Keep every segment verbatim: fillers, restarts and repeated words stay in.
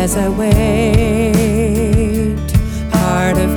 as I wait, heart of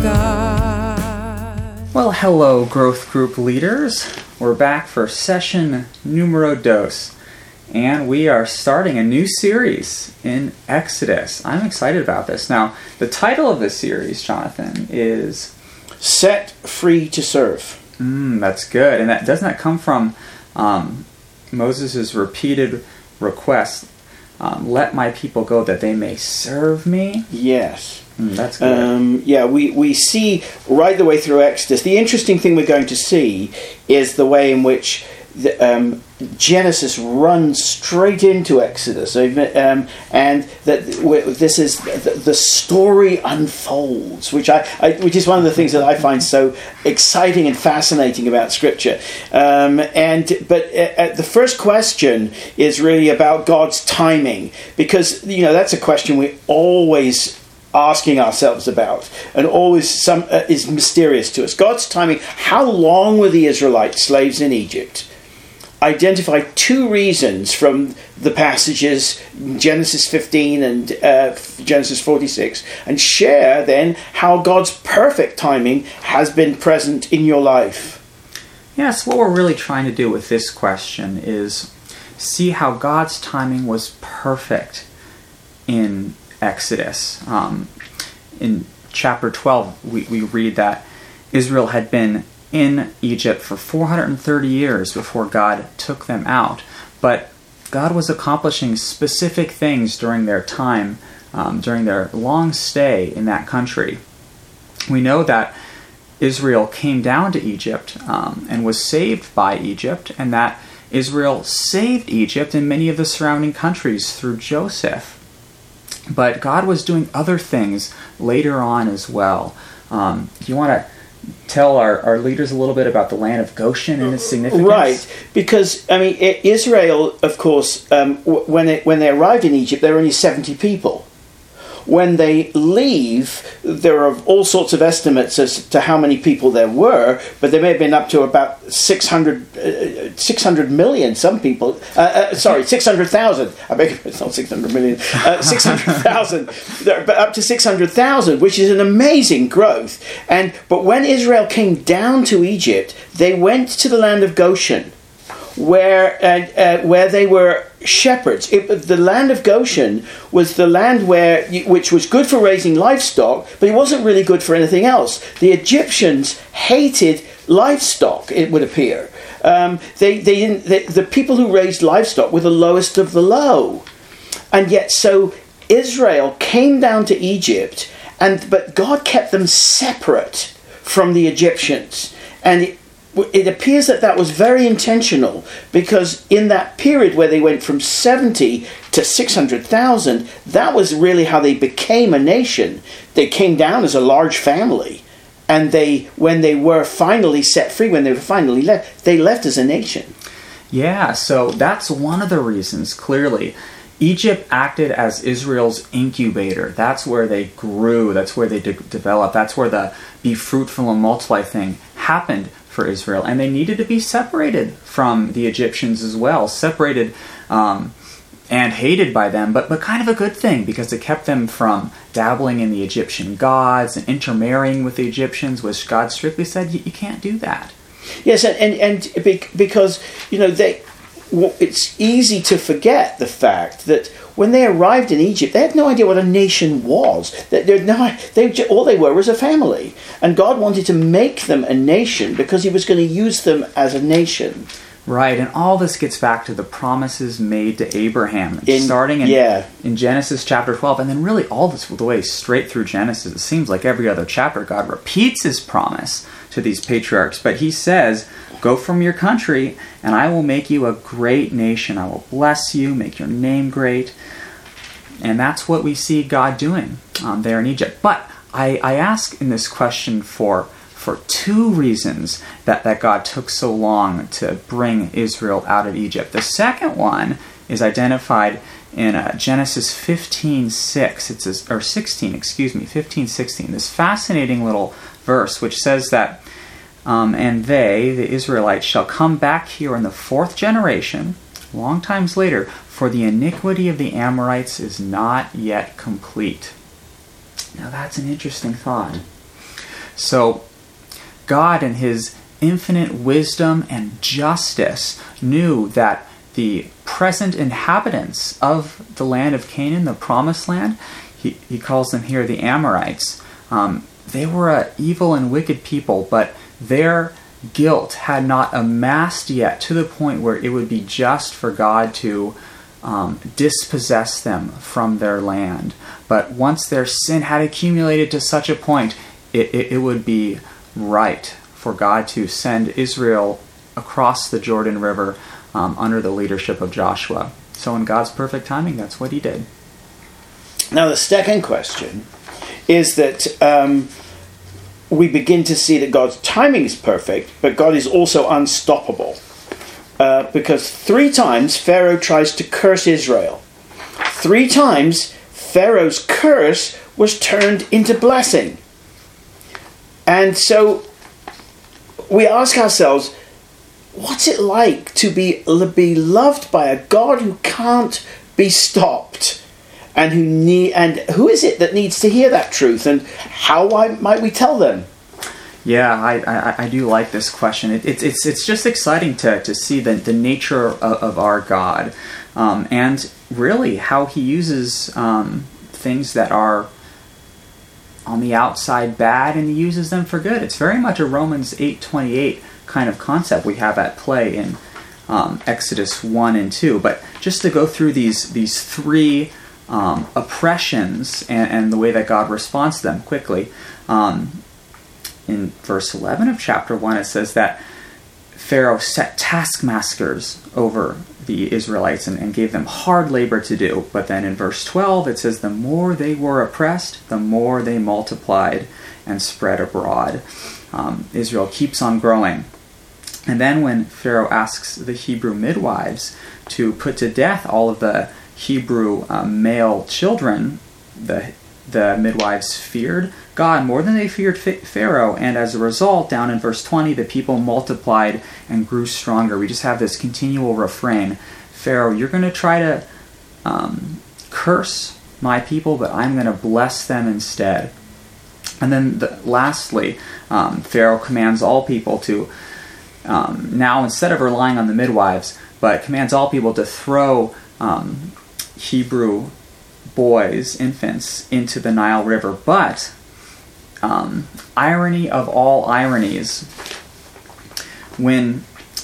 God. Well, hello, growth group leaders. We're back for session numero dos, and we are starting a new series in Exodus. I'm excited about this. Now, the title of this series, Jonathan, is Set Free to Serve. Mm, that's good. And that doesn't that come from um, Moses' repeated request, um, let my people go that they may serve me? Yes. Mm, that's good. Um, yeah, we, we see right the way through Exodus. The interesting thing we're going to see is the way in which the, um, Genesis runs straight into Exodus, um, and that this is the, the story unfolds, which I, I which is one of the things that I find so exciting and fascinating about Scripture. Um, and but uh, the first question is really about God's timing, because you know that's a question we always asking ourselves about, and always some uh, is mysterious to us. God's timing. How long were the Israelites slaves in Egypt? Identify two reasons from the passages Genesis fifteen and uh, Genesis forty-six, and share then how God's perfect timing has been present in your life. Yes, what we're really trying to do with this question is see how God's timing was perfect in Exodus. Um, in chapter twelve, we, we read that Israel had been in Egypt for four hundred thirty years before God took them out. But God was accomplishing specific things during their time, um, during their long stay in that country. We know that Israel came down to Egypt um, and was saved by Egypt, and that Israel saved Egypt and many of the surrounding countries through Joseph. But God was doing other things later on as well. Um, do you want to tell our, our leaders a little bit about the land of Goshen and its significance? Right, because I mean, Israel, of course, um, when it, when they arrived in Egypt, there were only seventy people. When they leave, there are all sorts of estimates as to how many people there were, but there may have been up to about six hundred, uh, six hundred million, some people, uh, uh, sorry, six hundred thousand, I beg your pardon, it's not six hundred million, uh, six hundred thousand, but up to six hundred thousand, which is an amazing growth. And But when Israel came down to Egypt, they went to the land of Goshen, where uh, uh, where they were shepherds. It, the land of Goshen was the land where which was good for raising livestock, but it wasn't really good for anything else. The Egyptians hated livestock, it would appear. Um, they, they didn't. They, the people who raised livestock were the lowest of the low, and yet so Israel came down to Egypt, and but God kept them separate from the Egyptians, and it, It appears that that was very intentional, because in that period where they went from seventy to six hundred thousand, that was really how they became a nation. They came down as a large family, and they, when they were finally set free, when they were finally left, they left as a nation. Yeah, so that's one of the reasons, clearly. Egypt acted as Israel's incubator. That's where they grew. That's where they de- developed. That's where the be fruitful and multiply thing happened for Israel. And they needed to be separated from the Egyptians as well. Separated um, and hated by them, but, but kind of a good thing, because it kept them from dabbling in the Egyptian gods and intermarrying with the Egyptians, which God strictly said, you, you can't do that. Yes, and, and, and because, you know, they... it's easy to forget the fact that when they arrived in Egypt, they had no idea what a nation was. They, they, no, they, all they were was a family. And God wanted to make them a nation because he was going to use them as a nation. Right, and all this gets back to the promises made to Abraham, in, starting in, yeah. in Genesis chapter twelve, and then really all this the way straight through Genesis. It seems like every other chapter God repeats his promise to these patriarchs, but he says, go from your country, and I will make you a great nation. I will bless you, make your name great. And that's what we see God doing um, there in Egypt. But I, I ask in this question for for two reasons that, that God took so long to bring Israel out of Egypt. The second one is identified in uh, Genesis fifteen six. It's a, or sixteen, excuse me, fifteen sixteen. This fascinating little verse which says that Um, and they, the Israelites, shall come back here in the fourth generation, long times later, for the iniquity of the Amorites is not yet complete. Now that's an interesting thought. So God in his infinite wisdom and justice knew that the present inhabitants of the land of Canaan, the promised land, he, he calls them here the Amorites, um, they were an evil and wicked people, but their guilt had not amassed yet to the point where it would be just for God to um, dispossess them from their land. But once their sin had accumulated to such a point, it, it, it would be right for God to send Israel across the Jordan River um, under the leadership of Joshua. So in God's perfect timing, that's what he did. Now the second question is that um, we begin to see that God's timing is perfect, but God is also unstoppable. Uh, because three times Pharaoh tries to curse Israel. Three times Pharaoh's curse was turned into blessing. And so we ask ourselves, what's it like to be, be loved by a God who can't be stopped? And who need, and who is it that needs to hear that truth? And how might we tell them? Yeah, I, I, I do like this question. It, it's it's it's just exciting to, to see the, the nature of, of our God, um, and really how he uses um, things that are on the outside bad, and he uses them for good. It's very much a Romans eight twenty-eight kind of concept we have at play in um, Exodus one and two. But just to go through these these three um, oppressions and, and the way that God responds to them quickly. Um, In verse eleven of chapter one, it says that Pharaoh set taskmasters over the Israelites and, and gave them hard labor to do. But then in verse twelve, it says the more they were oppressed, the more they multiplied and spread abroad. Um, Israel keeps on growing. And then when Pharaoh asks the Hebrew midwives to put to death all of the Hebrew um, male children, the the midwives feared God more than they feared Pharaoh, and as a result, down in verse twenty, the people multiplied and grew stronger. We just have this continual refrain. Pharaoh, you're going to try to um, curse my people, but I'm going to bless them instead. And then the, lastly, um, Pharaoh commands all people to, um, now instead of relying on the midwives, but commands all people to throw um, Hebrew boys, infants, into the Nile River. But, um, irony of all ironies, when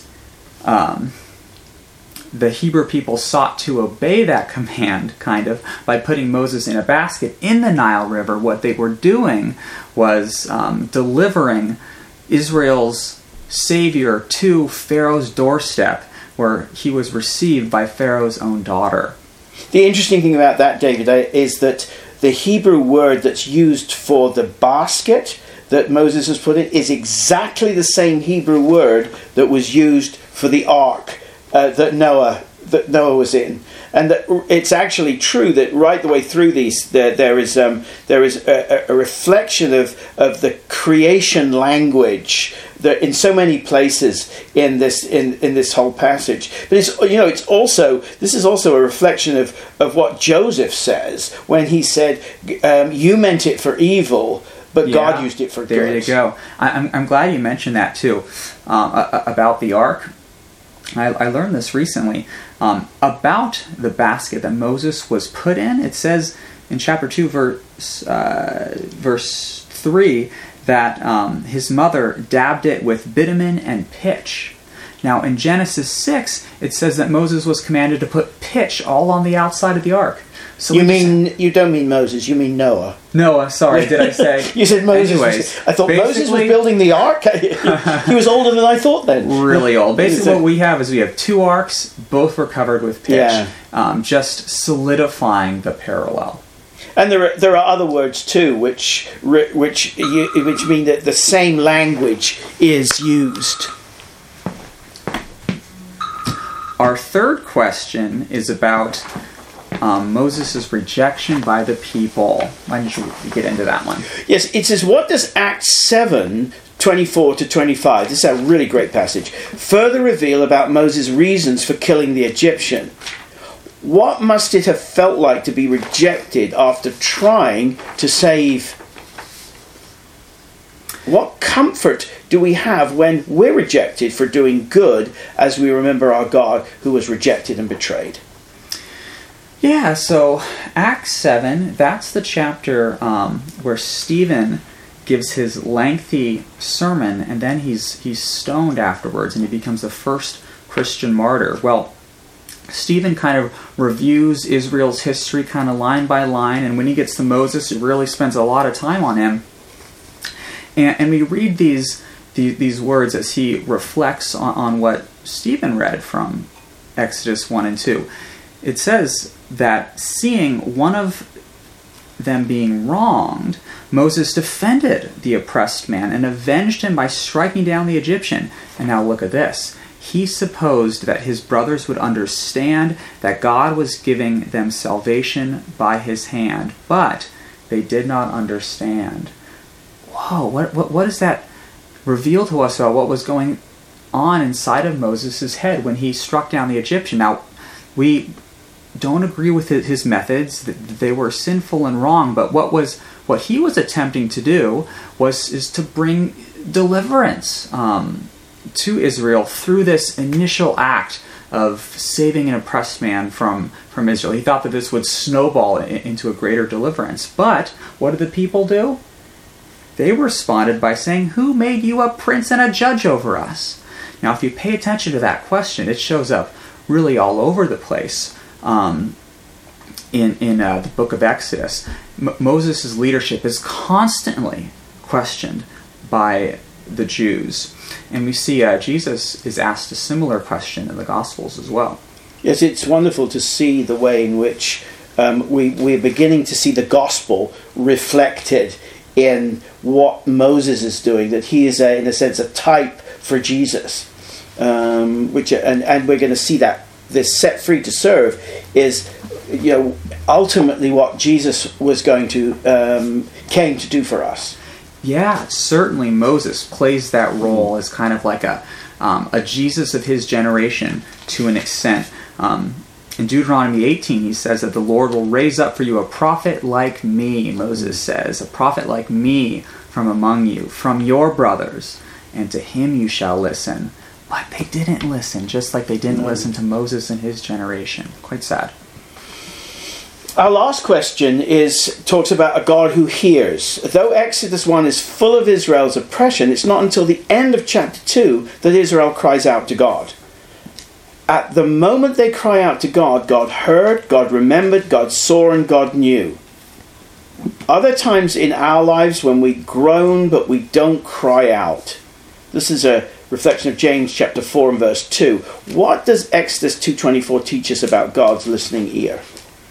um, the Hebrew people sought to obey that command, kind of, by putting Moses in a basket in the Nile River, what they were doing was um, delivering Israel's Savior to Pharaoh's doorstep, where he was received by Pharaoh's own daughter. The interesting thing about that, David, is that the Hebrew word that's used for the basket that Moses has put in is exactly the same Hebrew word that was used for the ark uh, that Noah that Noah was in. And that it's actually true that right the way through these, there, there is um, there is a, a reflection of, of the creation language that in so many places in this in, in this whole passage. But it's you know it's also this is also a reflection of, of what Joseph says when he said, um, "You meant it for evil, but yeah, God used it for good." There you go. I, I'm I'm glad you mentioned that too, um, about the ark. I, I learned this recently um, about the basket that Moses was put in. It says in chapter two, verse uh, verse three, that um, his mother dabbed it with bitumen and pitch. Now in Genesis six, it says that Moses was commanded to put pitch all on the outside of the ark. So you mean just, you don't mean Moses? You mean Noah? Noah. Sorry, did I say? You said Moses. Anyways, was, I thought Moses was building the ark. He was older than I thought. Then really old. Basically, what we have is we have two arks. Both were covered with pitch, yeah. um, just solidifying the parallel. And there are there are other words too, which which which mean that the same language is used. Our third question is about um, Moses' rejection by the people. Why don't you get into that one? Yes, it says, what does Acts seven twenty-four to twenty-five. This is a really great passage. Further reveal about Moses' reasons for killing the Egyptian. What must it have felt like to be rejected after trying to save? What comfort do we have when we're rejected for doing good, as we remember our God who was rejected and betrayed? Yeah, so Acts seven, that's the chapter um, where Stephen gives his lengthy sermon, and then he's he's stoned afterwards, and he becomes the first Christian martyr. Well, Stephen kind of reviews Israel's history kind of line by line, and when he gets to Moses, he really spends a lot of time on him. And, and we read these, these these words as he reflects on, on what Stephen read from Exodus one and two. It says that seeing one of them being wronged, Moses defended the oppressed man and avenged him by striking down the Egyptian. And now look at this. He supposed that his brothers would understand that God was giving them salvation by his hand, but they did not understand. Whoa, what what, what does that reveal to us about what was going on inside of Moses' head when he struck down the Egyptian? Now, we don't agree with his methods, that they were sinful and wrong, but what was what he was attempting to do was is to bring deliverance um, to Israel through this initial act of saving an oppressed man from, from Israel. He thought that this would snowball into a greater deliverance. But what did the people do? They responded by saying, "Who made you a prince and a judge over us?" Now, if you pay attention to that question, it shows up really all over the place. Um, in in uh, the book of Exodus, M- Moses' leadership is constantly questioned by the Jews. And we see uh, Jesus is asked a similar question in the Gospels as well. Yes, it's wonderful to see the way in which um, we, we're beginning to see the gospel reflected in what Moses is doing, that he is, a, in a sense, a type for Jesus. Um, which and, and we're going to see that this set free to serve is, you know, ultimately what Jesus was going to um, came to do for us. Yeah, certainly Moses plays that role as kind of like a um, a Jesus of his generation to an extent. Um, in Deuteronomy eighteen, he says that the Lord will raise up for you a prophet like me, Moses says, a prophet like me from among you, from your brothers, and to him you shall listen. But they didn't listen, just like they didn't listen to Moses and his generation. Quite sad. Our last question is talks about a God who hears. Though Exodus one is full of Israel's oppression, it's not until the end of chapter two that Israel cries out to God. At the moment they cry out to God, God heard, God remembered, God saw, and God knew. Are there times in our lives when we groan but we don't cry out? This is a reflection of James chapter four and verse two. What does Exodus two twenty-four teach us about God's listening ear?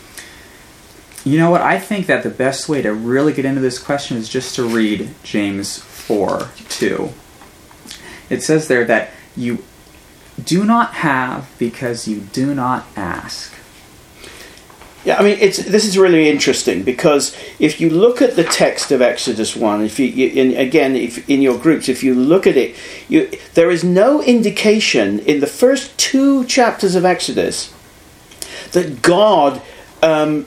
You know what? I think that the best way to really get into this question is just to read James four two. It says there that you do not have because you do not ask. Yeah, I mean, it's this is really interesting because if you look at the text of Exodus one, if you, you and again, if in your groups, if you look at it, you, there is no indication in the first two chapters of Exodus that God, um,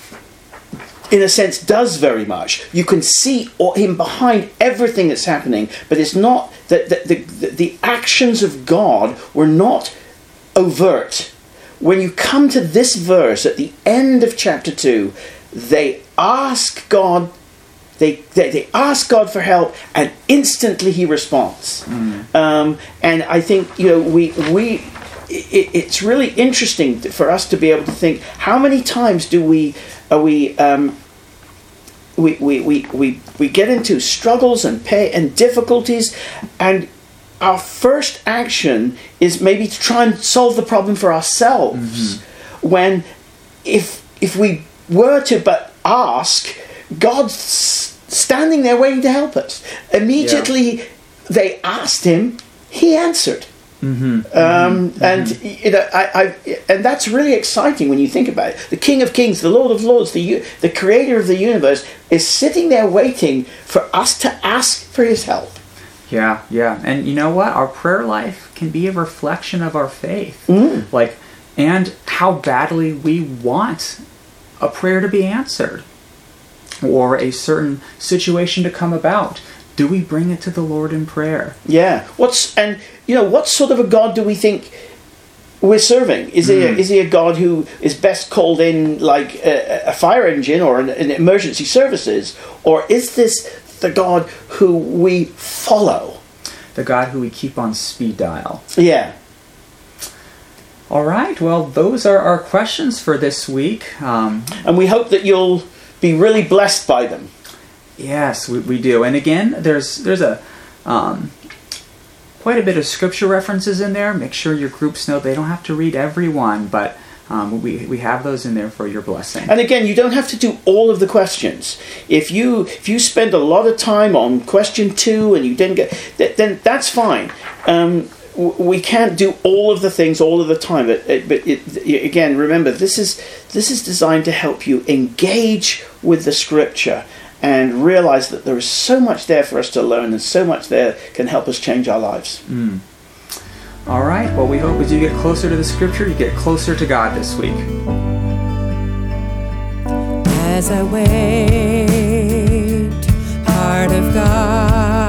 in a sense, does very much. You can see him behind everything that's happening, but it's not that the, the, the actions of God were not overt. When you come to this verse at the end of chapter two, they ask God, they they, they ask God for help, and instantly He responds. Mm. Um, and I think you know we we it, it's really interesting for us to be able to think how many times do we are we. Um, We, we, we, we, we get into struggles and pay and difficulties, and our first action is maybe to try and solve the problem for ourselves. Mm-hmm. When if if we were to but ask, God's standing there waiting to help us. Immediately yeah. they asked him, he answered. Mm-hmm. Um, mm-hmm. And you know, I, I, and that's really exciting when you think about it. The King of Kings, the Lord of Lords, the the Creator of the universe is sitting there waiting for us to ask for His help. Yeah, yeah. And you know what? Our prayer life can be a reflection of our faith. Mm. Like, and how badly we want a prayer to be answered or a certain situation to come about. Do we bring it to the Lord in prayer? Yeah. What's and you know what sort of a God do we think we're serving? Is he a, is he a God who is best called in like a, a fire engine or an, an emergency services, or is this the God who we follow? The God who we keep on speed dial. Yeah. All right. Well, those are our questions for this week. Um, and we hope that you'll be really blessed by them. Yes, we, we do. And again, there's there's a um, quite a bit of scripture references in there. Make sure your groups know they don't have to read every one, but um, we we have those in there for your blessing. And again, you don't have to do all of the questions. If you if you spend a lot of time on question two and you didn't get, then that's fine. Um, we can't do all of the things all of the time, but, but it, again, remember this is this is designed to help you engage with the Scripture and realize that there is so much there for us to learn, and so much there can help us change our lives. Mm. All right. Well, we hope as you get closer to the Scripture, you get closer to God this week. As I wait, heart of God.